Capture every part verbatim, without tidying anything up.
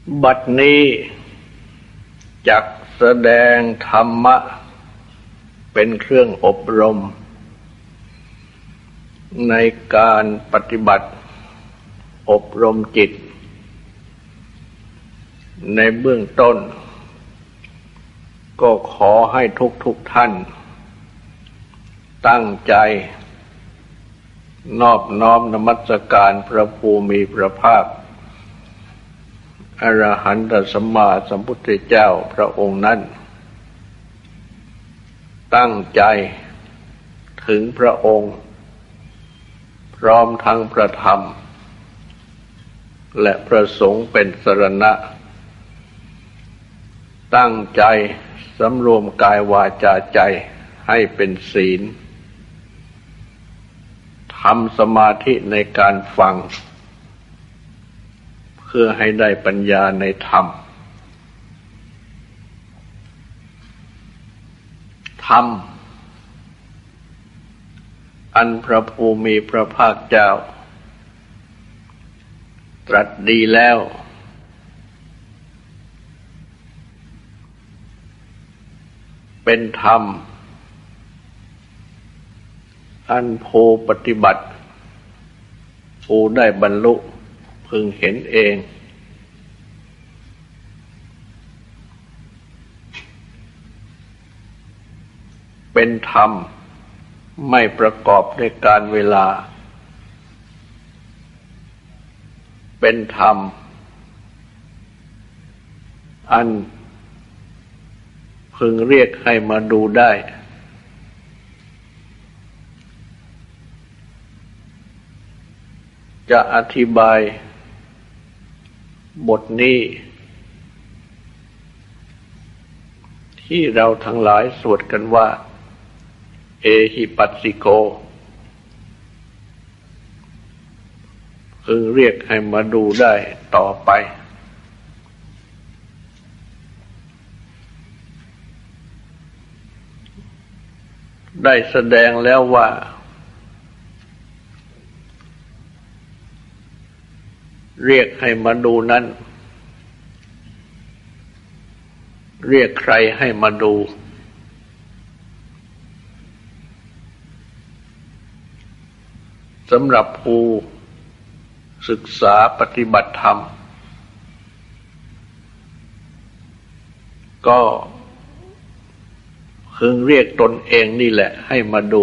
บัดนี้จักแสดงธรรมะเป็นเครื่องอบรมในการปฏิบัติอบรมจิตในเบื้องต้นก็ขอให้ทุกทุกท่านตั้งใจนอบน้อมนมัสการพระภูมิพระภาคอรหันตสัมมาสัมพุทธเจ้าพระองค์นั้นตั้งใจถึงพระองค์พร้อมทั้งพระธรรมและพระสงฆ์เป็นสรณะตั้งใจสำรวมกายวาจาใจให้เป็นศีลทำสมาธิในการฟังเพื่อให้ได้ปัญญาในธรรมธรรมอันพระภูมิพระภาคเจ้าตรัสดีแล้วเป็นธรรมอันผู้ปฏิบัติผู้ได้บรรลุพึงเห็นเองเป็นธรรมไม่ประกอบด้วยการเวลาเป็นธรรมอันพึงเรียกให้มาดูได้จะอธิบายบทนี้ที่เราทั้งหลายสวดกันว่าเอหิปัสสิโกพึงเรียกให้มาดูได้ต่อไปได้แสดงแล้วว่าเรียกให้มาดูนั้นเรียกใครให้มาดูสำหรับผู้ศึกษาปฏิบัติธรรมก็พึงเรียกตนเองนี่แหละให้มาดู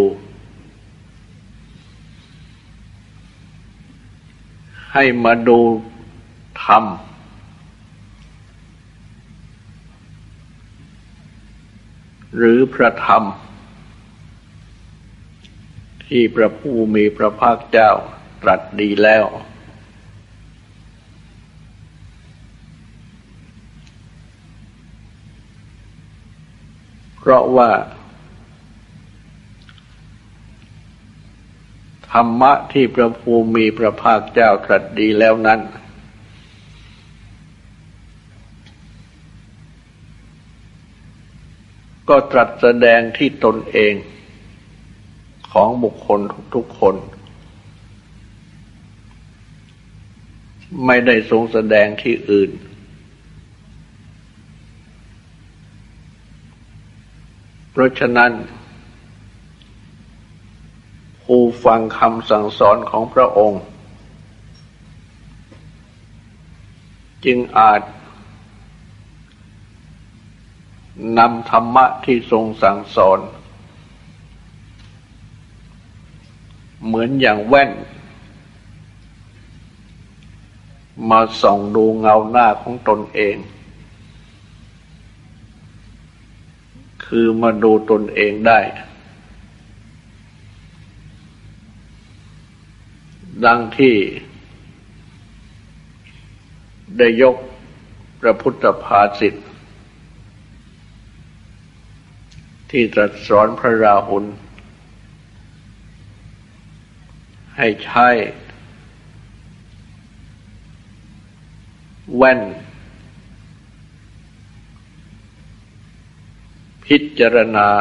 ให้มาดูธรรมหรือพระธรรมที่พระผู้มีพระภาคเจ้าตรัสดีแล้วเพราะว่าธรรมะที่พระภูมิพระภาคเจ้าตรัสดีแล้วนั้นก็ตรัสแสดงที่ตนเองของบุคคลทุกๆคนไม่ได้ทรงแสดงที่อื่นเพราะฉะนั้นผู้ฟังคำสั่งสอนของพระองค์จึงอาจนำธรรมะที่ทรงสั่งสอนเหมือนอย่างแว่นมาส่องดูเงาหน้าของตนเองคือมาดูตนเองได้ดังที่ได้ยกพระพุทธภาษิตที่ตรัสสอนพระราหุลให้ใช้แว่นพิจารณา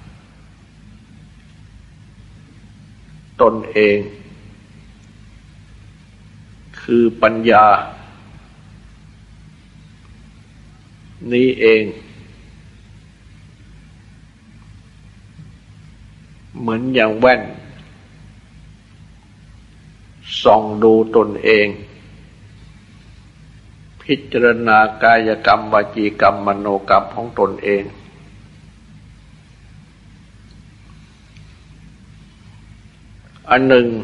ตนเองคือปัญญานี้เองเหมือนอย่างแว่นส่องดูตนเองพิจารณากายกรรมวจีกรรมมโนกรรมของตนเองอันหนึ่ง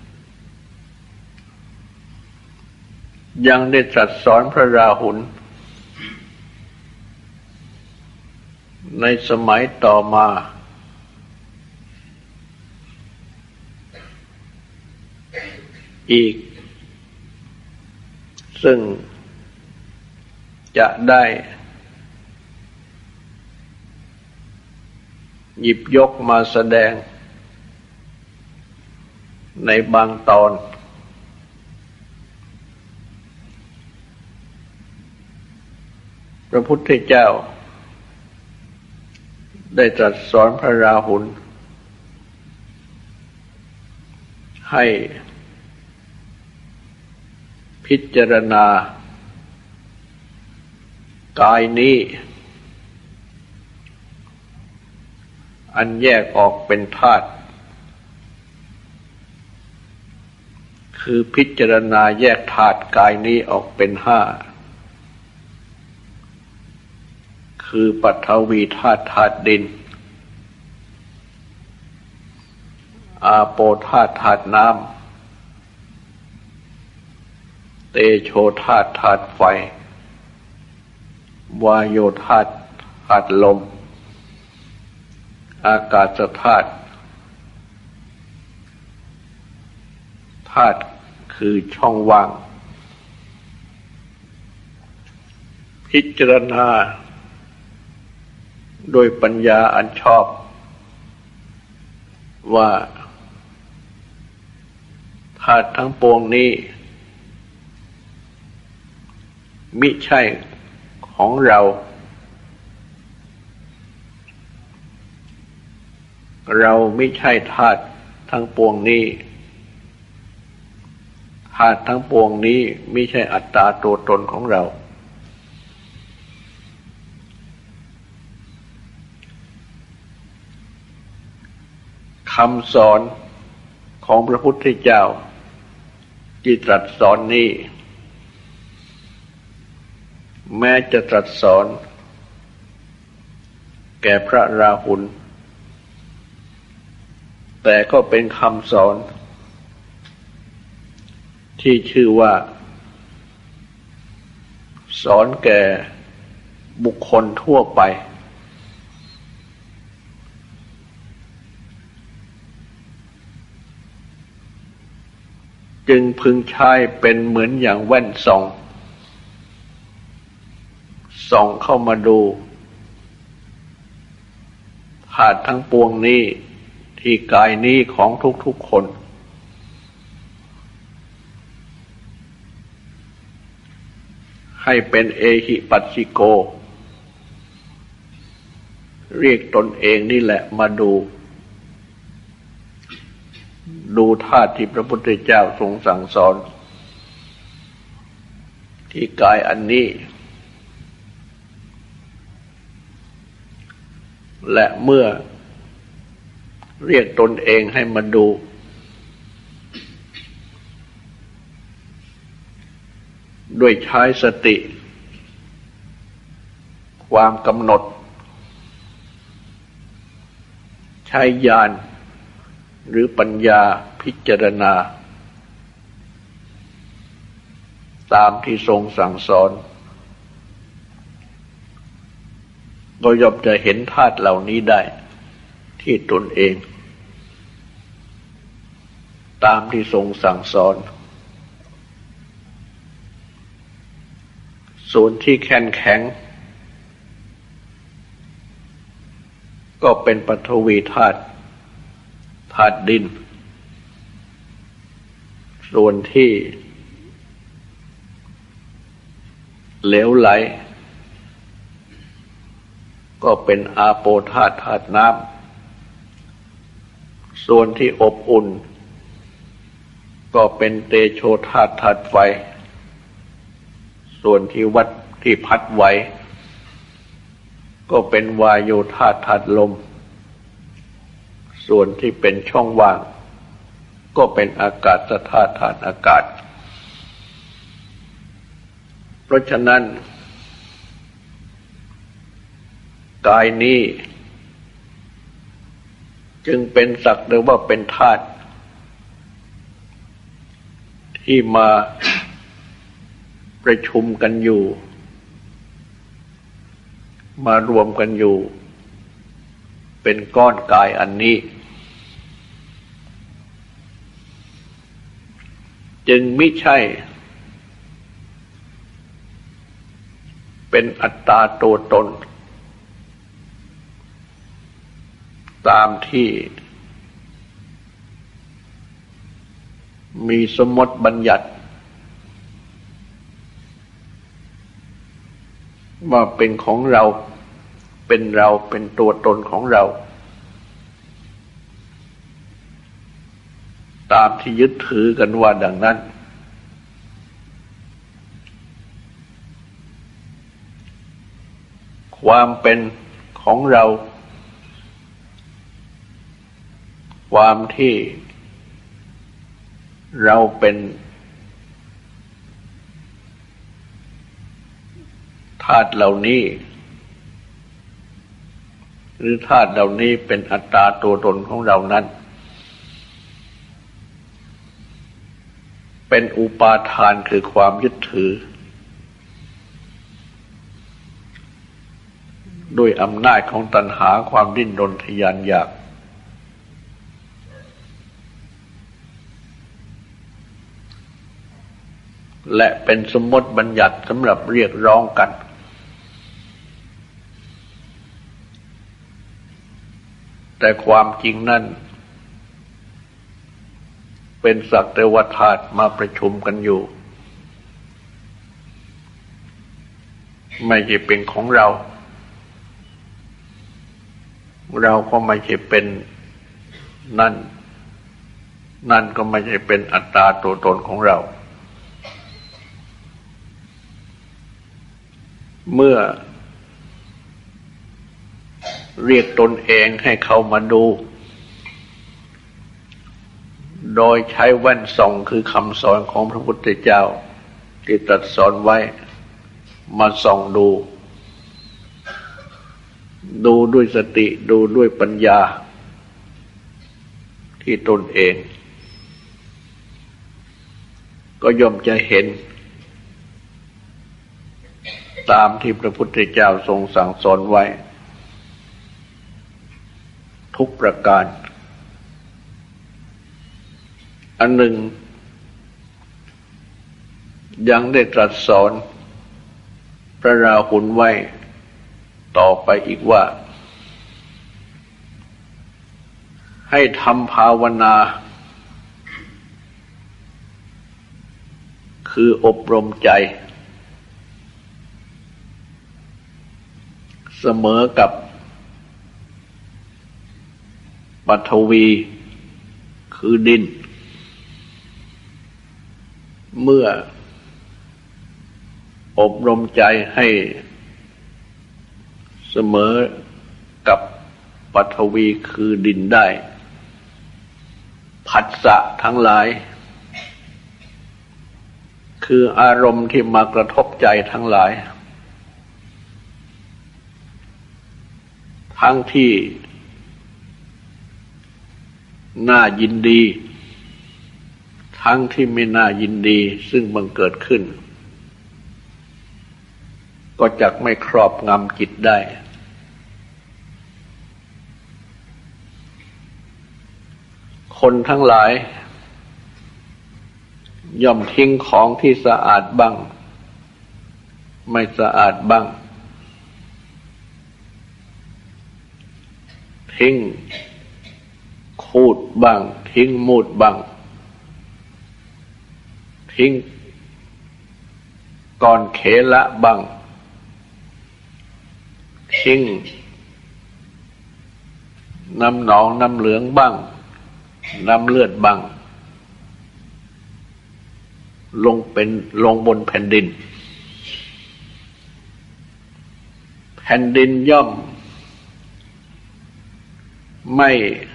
ยังได้ตรัสสอนพระราหุลในสมัยต่อมาอีกซึ่งจะได้หยิบยกมาแสดงในบางตอนพระพุทธเจ้าได้ตรัสสอนพระราหุลให้พิจารณากายนี้อันแยกออกเป็นธาตุคือพิจารณาแยกธาตุกายนี้ออกเป็นห้าคือปฐวีธาตุธาตุดินอาโปธาตุธาตุน้ำเตโชธาตุธาตุไฟวายโยธาตุธาตุลมอากาศธาตุธาตุคือช่องว่างพิจารณาโดยปัญญาอันชอบว่าธาตุทั้งปวงนี้มิใช่ของเราเราไม่ใช่ธาตุทั้งปวงนี้ธาตุทั้งปวงนี้ไม่ใช่อัตตาตัวตนของเราคำสอนของพระพุทธเจ้าที่ตรัสสอนนี้แม้จะตรัสสอนแก่พระราหุลแต่ก็เป็นคำสอนที่ชื่อว่าสอนแก่บุคคลทั่วไปจึงพึงใช้เป็นเหมือนอย่างแว่นส่องส่องเข้ามาดูธาตุทั้งปวงนี้ที่กายนี้ของทุกๆคนให้เป็นเอหิปัสสิโกเรียกตนเองนี่แหละมาดูดูธาตุที่พระพุทธเจ้าทรงสั่งสอนที่กายอันนี้และเมื่อเรียกตนเองให้มาดูด้วยใช้สติความกำหนดใช้ญาณหรือปัญญาพิจารณาตามที่ทรงสั่งสอนก็ย่อมจะเห็นธาตุเหล่านี้ได้ที่ตนเองตามที่ทรงสั่งสอนส่วนที่แข็งแข็งก็เป็นปฐวีธาตุธาตุดินส่วนที่เหลวไหลก็เป็นอาโปธาตุธาตุน้ำส่วนที่อบอุ่นก็เป็นเตโชธาตุธาตุไฟส่วนที่วัดที่พัดไหวก็เป็นวายุธาตุธาตุลมส่วนที่เป็นช่องว่างก็เป็นอากาศธาตุธาตุอากาศเพราะฉะนั้นกายนี้จึงเป็นสักแต่ว่าเป็นธาตุที่มาประชุมกันอยู่มารวมกันอยู่เป็นก้อนกายอันนี้จึงไม่ใช่เป็นอัตตาตัวตนตามที่มีสมมติบัญญัติว่าเป็นของเราเป็นเราเป็นตัวตนของเราตามที่ยึดถือกันว่าดังนั้นความเป็นของเราความที่เราเป็นธาตุเหล่านี้หรือธาตุเหล่านี้เป็นอัตตาตัวตนของเรานั้นเป็นอุปาทานคือความยึดถือด้วยอำนาจของตัณหาความดิ้นรนทะยานอยากและเป็นสมมติบัญญัติสำหรับเรียกร้องกันแต่ความจริงนั้นเป็นสักแต่ว่าธาตุมาประชุมกันอยู่ไม่ใช่เป็นของเราเราก็ไม่ใช่เป็นนั่นนั่นก็ไม่ใช่เป็นอัตตาตัวตนของเราเมื่อเรียกตนเองให้เข้ามาดูโดยใช้แว่นส่องคือคำสอนของพระพุทธเจ้าที่ตรัสสอนไว้มาส่องดูดูด้วยสติดูด้วยปัญญาที่ตนเองก็ย่อมจะเห็นตามที่พระพุทธเจ้าทรงสั่งสอนไว้ทุกประการอันหนึ่งยังได้ตรัสสอนพระราหุลไว้ต่อไปอีกว่าให้ทำภาวนาคืออบรมใจเสมอกับปฐวีคือดินเมื่ออบรมใจให้เสมอกับปฐวีคือดินได้ผัสสะทั้งหลายคืออารมณ์ที่มากระทบใจทั้งหลายทั้งที่น่ายินดีทั้งที่ไม่น่ายินดีซึ่งบังเกิดขึ้นก็จักไม่ครอบงำจิตได้คนทั้งหลายย่อมทิ้งของที่สะอาดบ้างไม่สะอาดบ้างทิ้งคูดบ้างทิ้งมูดบ้างทิ้งก้อนเขละบ้างทิ้งน้ำหนองน้ำเหลืองบ้างน้ำเลือดบ้างลงเป็นลงบนแผ่นดินแผ่ผ่นดินย่อมไม่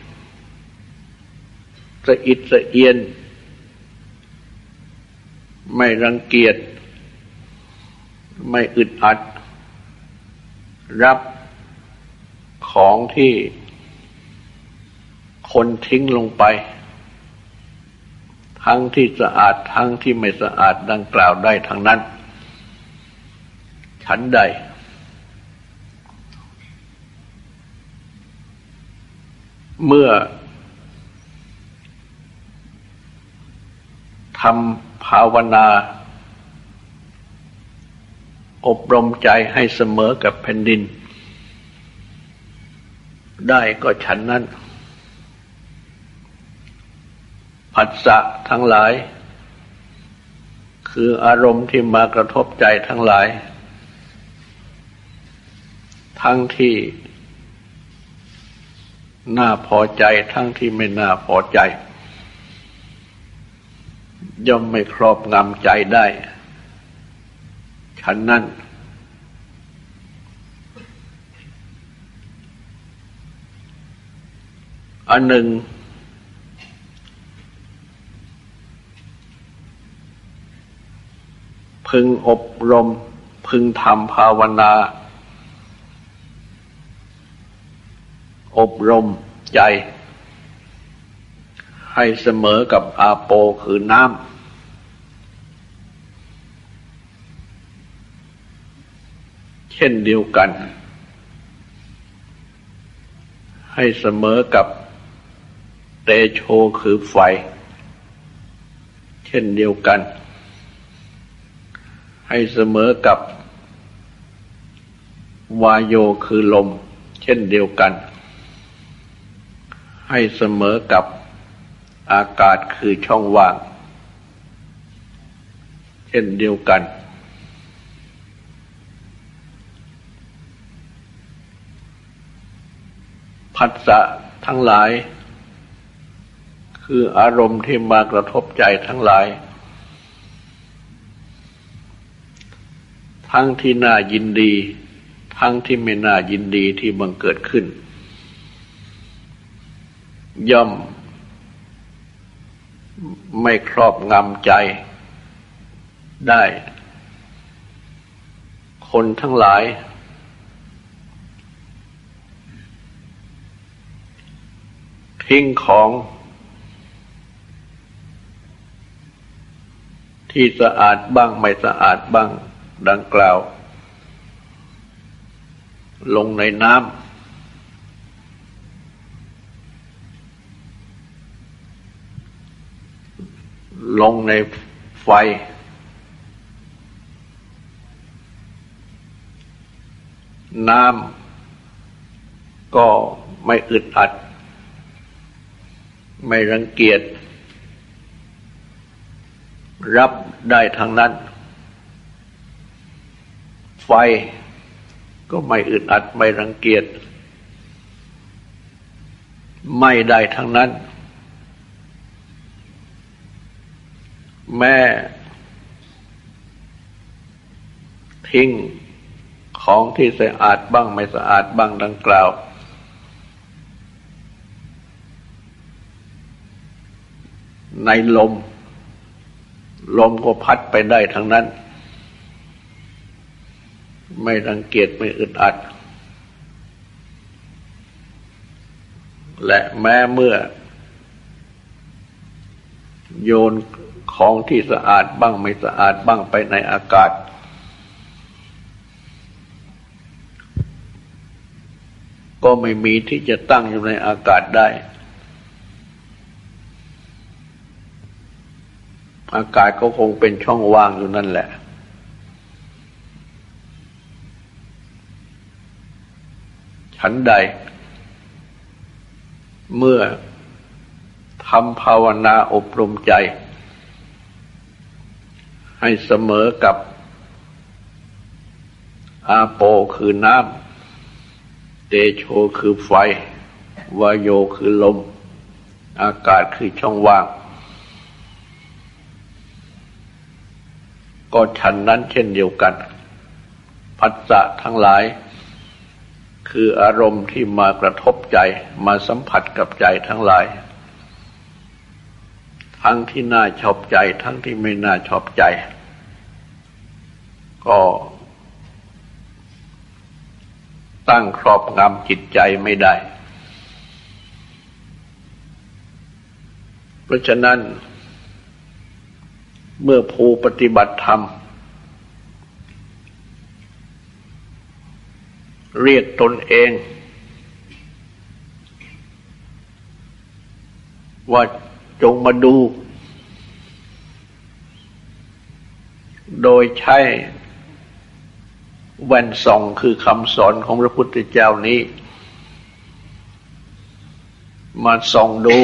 สะอิดสะเอียนไม่รังเกียจไม่อึดอัดรับของที่คนทิ้งลงไปทั้งที่สะอาดทั้งที่ไม่สะอาดดังกล่าวได้ทั้งนั้นฉันใดเมื่อทำภาวนาอบรมใจให้เสมอกับแผ่นดินได้ก็ฉันนั้นผัสสะทั้งหลายคืออารมณ์ที่มากระทบใจทั้งหลายทั้งที่น่าพอใจทั้งที่ไม่น่าพอใจย่อมไม่ครอบงำใจได้ฉันนั้นอันหนึ่งพึงอบรมพึงทำภาวนาอบรมใจให้เสมอกับอาโปคือน้ำเช่นเดียวกันให้เสมอกับเตโชคือไฟเช่นเดียวกันให้เสมอกับวายโยคือลมเช่นเดียวกันให้เสมอกับอากาศคือช่องว่างเช่นเดียวกันผัสสะทั้งหลายคืออารมณ์ที่มากระทบใจทั้งหลายทั้งที่น่ายินดีทั้งที่ไม่น่ายินดีที่บังเกิดขึ้นย่อมไม่ครอบงำใจได้คนทั้งหลายทิ้งของที่สะอาดบ้างไม่สะอาดบ้างดังกล่าวลงในน้ำลงในไฟน้ำก็ไม่อึดอัดไม่รังเกียจรับได้ทั้งนั้นไฟก็ไม่อึดอัดไม่รังเกียจไม่ได้ทั้งนั้นแม่ทิ้งของที่สะอาดบ้างไม่สะอาดบ้างดังกล่าวในลมลมก็พัดไปได้ทั้งนั้นไม่รังเกียจไม่อึดอัดและแม้เมื่อโยนของที่สะอาดบ้างไม่สะอาดบ้างไปในอากาศก็ไม่มีที่จะตั้งอยู่ในอากาศได้อากาศก็คงเป็นช่องว่างอยู่นั่นแหละฉันใดเมื่อทำภาวนาอบรมใจให้เสมอกับอาโปคือน้ำเตโชคือไฟวายโยคือลมอากาศคือช่องว่างก็ฉันนั้นเช่นเดียวกันผัสสะทั้งหลายคืออารมณ์ที่มากระทบใจมาสัมผัสกับใจทั้งหลายทั้งที่น่าชอบใจทั้งที่ไม่น่าชอบใจก็ตั้งครอบงำจิตใจไม่ได้เพราะฉะนั้นเมื่อผู้ปฏิบัติธรรมเรียกตนเองว่าจงมาดูโดยใช้แว่นส่องคือคำสอนของพระพุทธเจ้านี้มาส่องดู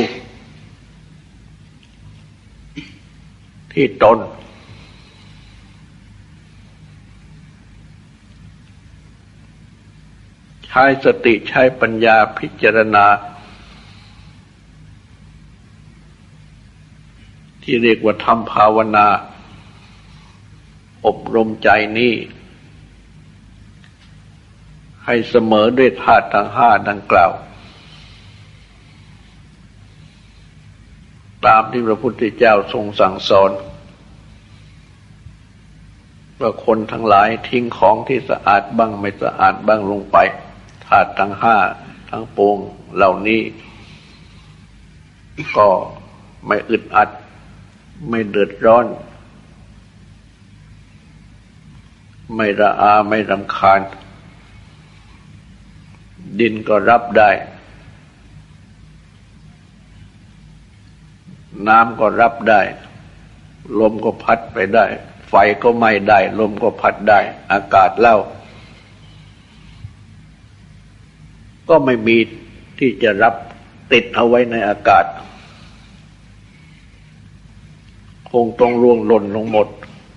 ที่ตนใช้สติใช้ปัญญาพิจารณาที่เรียกว่าทำภาวนาอบรมใจนี้ให้เสมอด้วยธาตุทั้งห้าดังกล่าวตามที่พระพุทธเจ้าทรงสั่งสอนว่าคนทั้งหลายทิ้งของที่สะอาดบ้างไม่สะอาดบ้างลงไปธาตุทั้งห้าทั้งปวงเหล่านี้ก็ไม่อึดอัดไม่เดือดร้อนไม่ระอาไม่รำคาญดินก็รับได้น้ำก็รับได้ลมก็พัดไปได้ไฟก็ไหม้ได้ลมก็พัดได้อากาศเล่าก็ไม่มีที่จะรับติดเอาไว้ในอากาศคงต้องร่วงหล่นลงหมด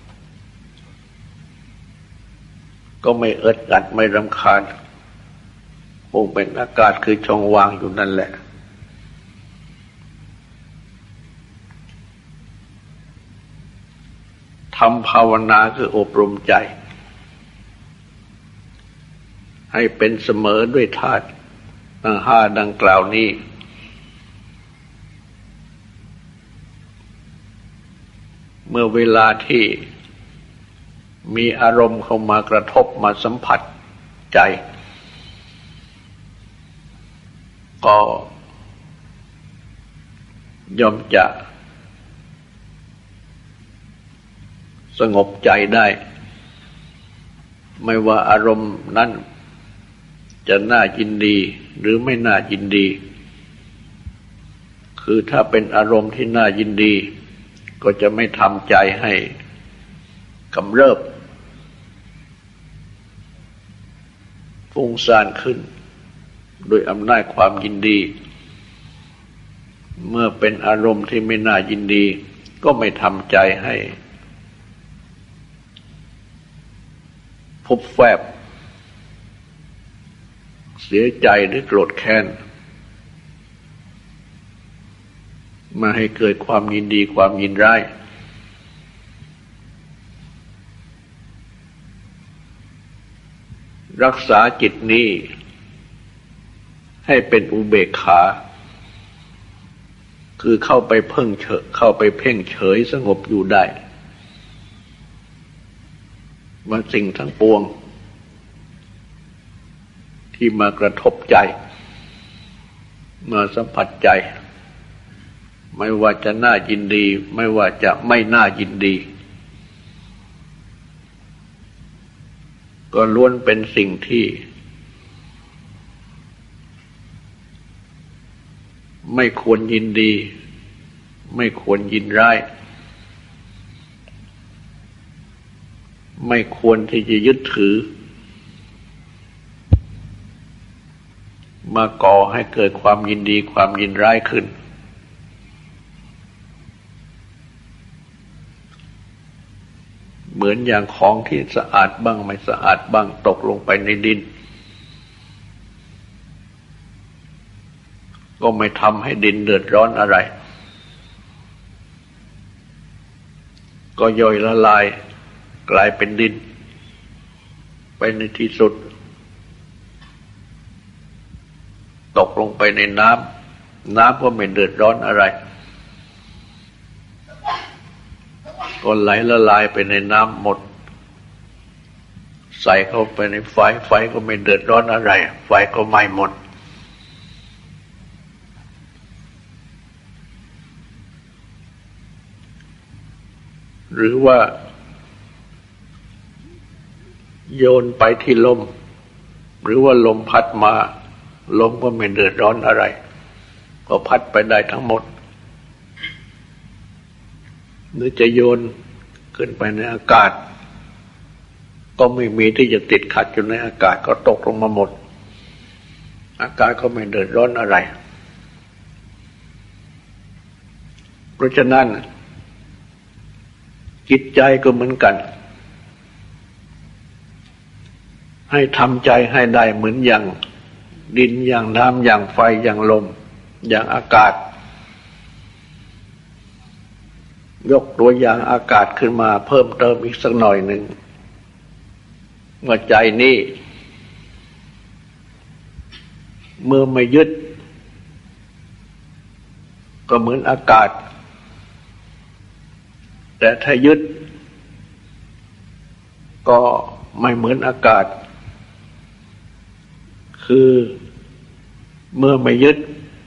ก็ไม่อึดอัดไม่รำคาญคงเป็นอากาศคือช่องว่างอยู่นั่นแหละทำภาวนาคืออบรมใจให้เป็นเสมอด้วยธาตุทั้งห้าดังกล่าวนี้เมื่อเวลาที่มีอารมณ์เข้ามากระทบมาสัมผัสใจก็ย่อมจะสงบใจได้ไม่ว่าอารมณ์นั้นจะน่ายินดีหรือไม่น่ายินดีคือถ้าเป็นอารมณ์ที่น่ายินดีก็จะไม่ทำใจให้กำเริบฟุ้งซ่านขึ้นโดยอำนาจความยินดีเมื่อเป็นอารมณ์ที่ไม่น่ายินดีก็ไม่ทำใจให้พบแฝบเสียใจหรือโกรธแค้นมาให้เกิดความยินดีความยินร้ายรักษาจิตนี้ให้เป็นอุเบกขาคือเข้าไปเพ่งเฉยเข้าไปเพ่งเฉยสงบอยู่ได้ว่าสิ่งทั้งปวงที่มากระทบใจมาสัมผัสใจไม่ว่าจะน่ายินดีไม่ว่าจะไม่น่ายินดีก็ล้วนเป็นสิ่งที่ไม่ควรยินดีไม่ควรยินร้ายไม่ควรที่จะยึดถือมาก่อให้เกิดความยินดีความยินร้ายขึ้นเหมือนอย่างของที่สะอาดบ้างไม่สะอาดบ้างตกลงไปในดินก็ไม่ทำให้ดินเดือดร้อนอะไรก็ย่อยละลายกลายเป็นดินไปในที่สุดตกลงไปในน้ำน้ำก็ไม่เดือดร้อนอะไรก็ไหลละลายไปในน้ำหมดใส่เข้าไปในไฟไฟก็ไม่เดือดร้อนอะไรไฟก็ไหม้หมดหรือว่าโยนไปที่ลมหรือว่าลมพัดมาลมก็ไม่เดือดร้อนอะไรก็พัดไปได้ทั้งหมดหรือจะโยนขึ้นไปในอากาศก็ไม่มีที่จะติดขัดอยู่ในอากาศก็ตกลงมาหมดอากาศก็ไม่เดือดร้อนอะไรเพราะฉะนั้นจิตใจก็เหมือนกันให้ทำใจให้ได้เหมือนอย่างดินอย่างน้ำอย่างไฟอย่างลมอย่างอากาศยกตัวอย่างอากาศขึ้นมาเพิ่มเติมอีกสักหน่อยหนึ่งว่าใจนี้เมื่อไม่ยึดก็เหมือนอากาศแต่ถ้ายึดก็ไม่เหมือนอากาศคือเมื่อไม่ยึด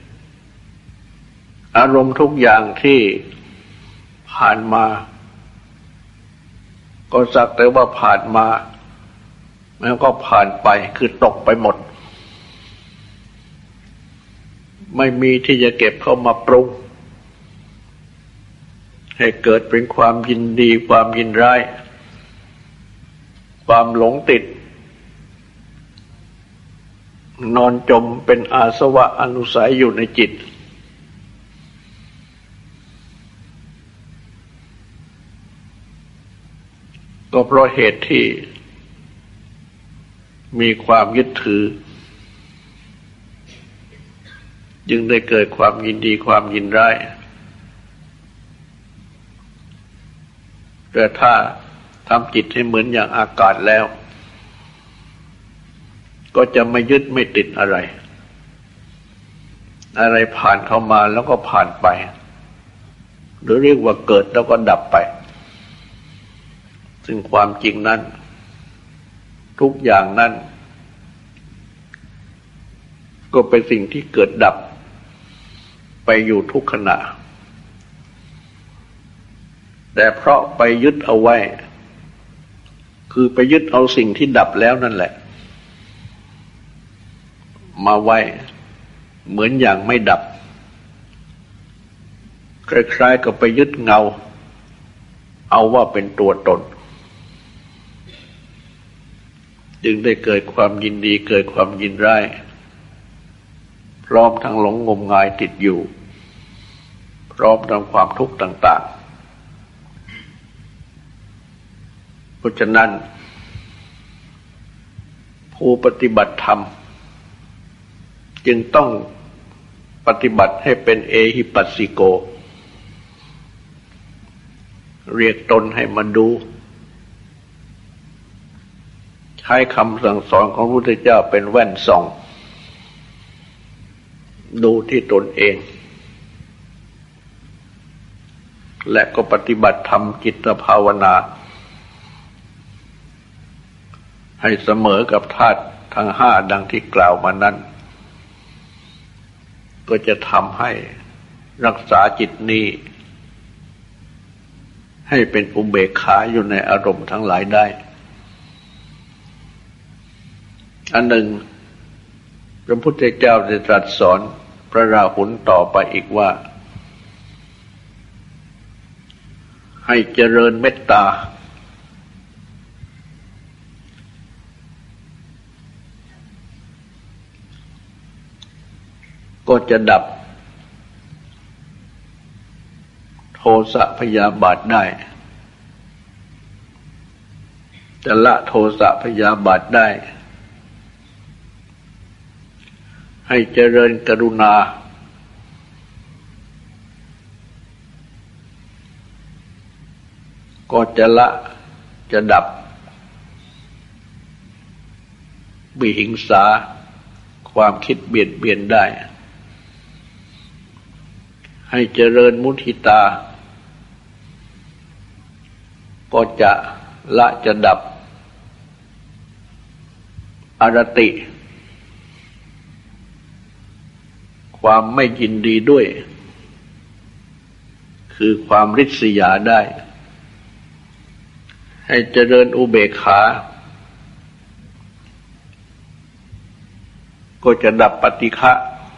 อารมณ์ทุกอย่างที่ผ่านมาก็สักแต่ว่าผ่านมาแล้วก็ผ่านไปคือตกไปหมดไม่มีที่จะเก็บเข้ามาปรุงให้เกิดเป็นความยินดีความยินร้ายความหลงติดนอนจมเป็นอาสวะอนุสัยอยู่ในจิตก็เพราะเหตุที่มีความยึดถือจึงได้เกิดความยินดีความยินร้ายแต่ถ้าทำจิตให้เหมือนอย่างอากาศแล้วก็จะไม่ยึดไม่ติดอะไรอะไรผ่านเข้ามาแล้วก็ผ่านไปหรือเรียกว่าเกิดแล้วก็ดับไปซึ่งความจริงนั้นทุกอย่างนั้นก็เป็นสิ่งที่เกิดดับไปอยู่ทุกขณะแต่เพราะไปยึดเอาไว้คือไปยึดเอาสิ่งที่ดับแล้วนั่นแหละมาไว้เหมือนอย่างไม่ดับคล้ายๆกับไปยึดเงาเอาว่าเป็นตัวตนจึงได้เกิดความยินดีเกิดความยินร้ายพร้อมทั้งหลงงมงายติดอยู่พร้อมทั้งความทุกข์ต่างๆเพราะฉะนั้นผู้ปฏิบัติธรรมจึงต้องปฏิบัติให้เป็นเอหิปัสสิโกเรียกตนให้มาดูใช้คำสั่งสอนของพระพุทธเจ้าเป็นแว่นส่องดูที่ตนเองและก็ปฏิบัติธรรมจิตภาวนาให้เสมอกับธาตุทั้งห้าดังที่กล่าวมานั้นก็จะทำให้รักษาจิตนี้ให้เป็นอุเบกขาอยู่ในอารมณ์ทั้งหลายได้อันหนึ่งพระพุทธเจ้าได้ตรัสสอนพระราหุลต่อไปอีกว่าให้เจริญเมตตาก็จะดับโทสะพยาบาทได้จะละโทสะพยาบาทได้ให้เจริญกรุณาก็จะละจะดับวิหิงสาคความคิดเบียดเบียนได้ให้เจริญมุทิตาก็จะละจะดับอรติความไม่ยินดีด้วยคือความริษยาได้ให้เจริญอุเบกขาก็จะดับปฏิฆะ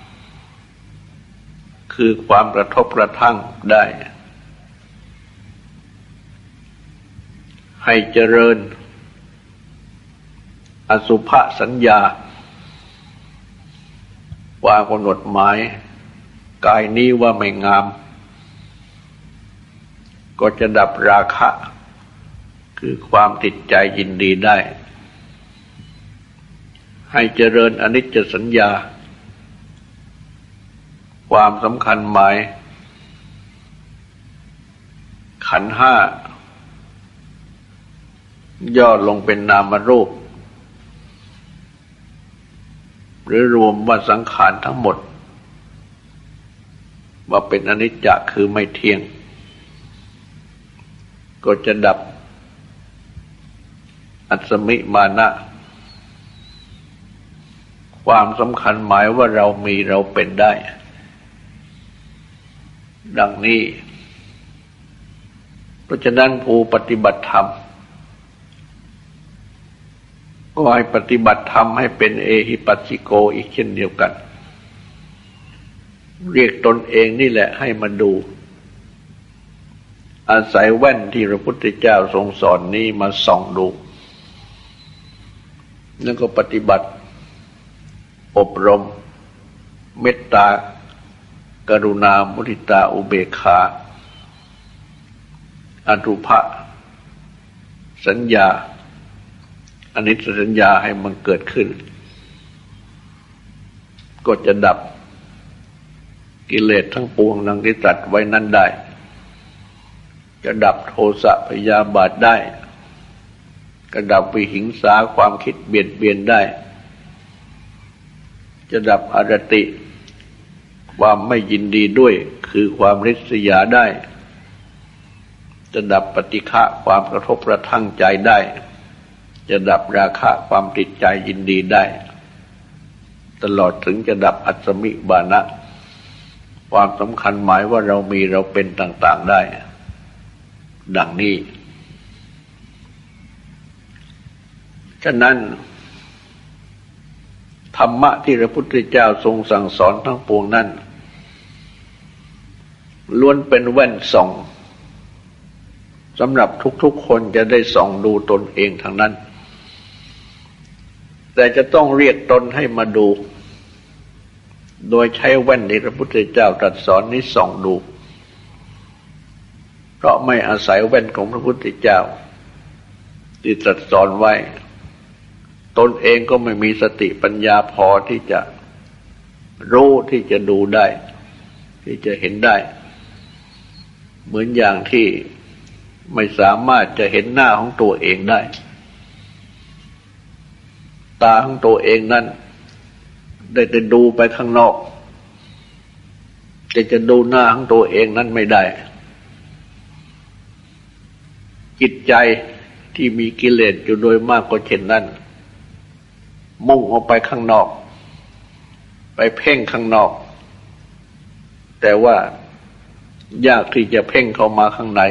คือความกระทบกระทั่งได้ให้เจริญอสุภสัญญาความกำหนดหมายกายนี้ว่าไม่งามก็จะดับราคะคือความติดใจยินดีได้ให้เจริญอนิจจสัญญาความสำคัญหมายขันธ์ห้าย่อลงเป็นนามรูปหรือรวมว่าสังขารทั้งหมดว่าเป็นอนิจจคือไม่เที่ยงก็จะดับอัศมิมานะความสำคัญหมายว่าเรามีเราเป็นได้ดังนี้เพราะฉะนั้นผู้ปฏิบัติธรรมก็ให้ปฏิบัติธรรมให้เป็นเอหิปัสสิโกอีกเช่นเดียวกันเรียกตนเองนี่แหละให้มาดูอาศัยแว่นที่พระพุทธเจ้าทรงสอนนี้มาส่องดูแล้วก็ปฏิบัติอบรมเมตตากรุณามุทิตาอุเบกขาอรูปสัญญาอนิจจสัญญาให้มันเกิดขึ้นก็จะดับกิเลสทั้งปวงดังที่ตรัสไว้นั้นได้จะดับโทสะพยาบาทได้จะดับวิหิงสาความคิดเบียดเบียนได้จะดับอรติความไม่ยินดีด้วยคือความริษยาได้จะดับปฏิฆะความกระทบกระทั่งใจได้จะดับราคะความติดใจยินดีได้ตลอดถึงจะดับอัศมิบานะความสำคัญหมายว่าเรามีเราเป็นต่างๆได้ดังนี้ฉะนั้นธรรมะที่พระพุทธเจ้าทรงสั่งสอนทั้งปวงนั้นล้วนเป็นแว่นส่องสำหรับทุกๆคนจะได้ส่องดูตนเองทั้งนั้นแต่จะต้องเรียกตนให้มาดูโดยใช้แว่นที่พระพุทธเจ้าตรัสสอนนี้ส่องดูเพราะไม่อาศัยแว่นของพระพุทธเจ้าที่ตรัสสอนไว้ตนเองก็ไม่มีสติปัญญาพอที่จะรู้ที่จะดูได้ที่จะเห็นได้เหมือนอย่างที่ไม่สามารถจะเห็นหน้าของตัวเองได้ตาของตัวเองนั้นได้แต่ดูไปข้างนอกแต่จะดูหน้าของตัวเองนั้นไม่ได้จิตใจที่มีกิเลสอยู่โดยมากก็เช่นนั้นมุ่งออกไปข้างนอกไปเพ่งข้างนอกแต่ว่ายากที่จะเพ่งเข้ามาข้างใน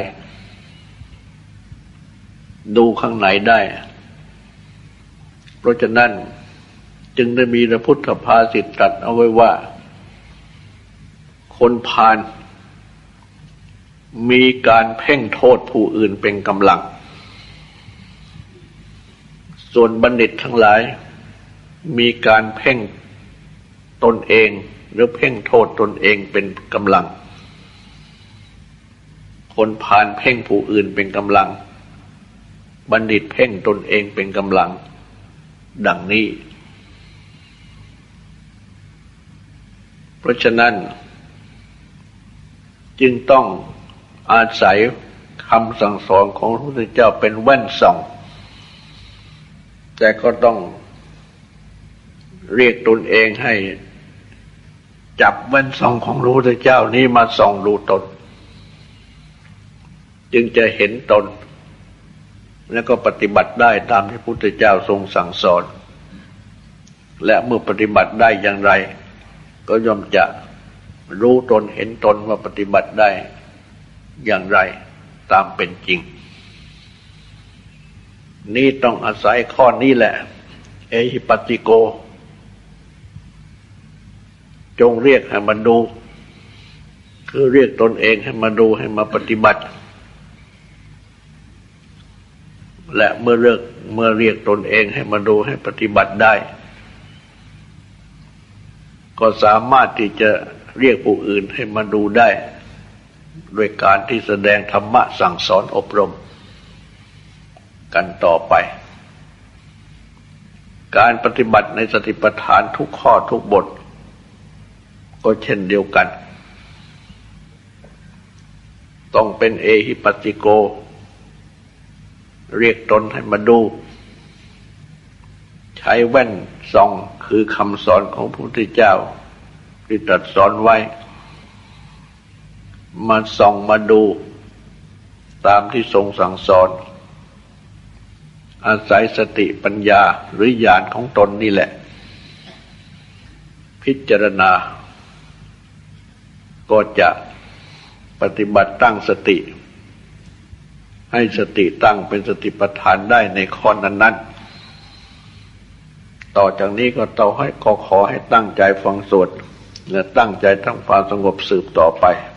ดูข้างในได้เพราะฉะนั้นจึงได้มีพระพุทธภาษิตตรัสเอาไว้ว่าคนพาลมีการเพ่งโทษผู้อื่นเป็นกำลังส่วนบัณฑิตทั้งหลายมีการเพ่งตนเองหรือเพ่งโทษตนเองเป็นกำลังคนพาลเพ่งผู้อื่นเป็นกำลังบัณฑิตเพ่งตนเองเป็นกำลังดังนี้เพราะฉะนั้นจึงต้องอาศัยคำสั่งสอนของพระพุทธเจ้าเป็นแว่นส่องแต่ก็ต้องเรียกตนเองให้จับแว่นส่องของพระพุทธเจ้านี้มาส่องดูตนจึงจะเห็นตนแล้วก็ปฏิบัติได้ตามที่พระพุทธเจ้าทรงสั่งสอนและเมื่อปฏิบัติได้อย่างไรก็ย่อมจะรู้ตนเห็นตนว่าปฏิบัติได้อย่างไรตามเป็นจริงนี่ต้องอาศัยข้อนี้แหละเอหิปัสสิโกจงเรียกให้มาดูคือเรียกตนเองให้มาดูให้มาปฏิบัติและเมื่อเรียกเมื่อเรียกตนเองให้มาดูให้ปฏิบัติได้ก็สามารถที่จะเรียกผู้อื่นให้มาดูได้โดยการที่แสดงธรรมะสั่งสอนอบรมกันต่อไปการปฏิบัติในสติปัฏฐานทุกข้อทุกบทก็เช่นเดียวกันต้องเป็นเอหิปัสสิโกเรียกตนให้มาดูใช้แว่นส่องคือคำสอนของพระพุทธเจ้าที่ตรัสสอนไว้มาส่องมาดูตามที่ทรงสั่งสอนอาศัยสติปัญญาหรือญาณของตนนี่แหละพิจารณาก็จะปฏิบัติตั้งสติให้สติตั้งเป็นสติปัฏฐานได้ในข้อนั้นๆต่อจากนี้ก็ต่อให้ก็ขอให้ตั้งใจฟังสวดและตั้งใจทำความสงบสืบต่อไป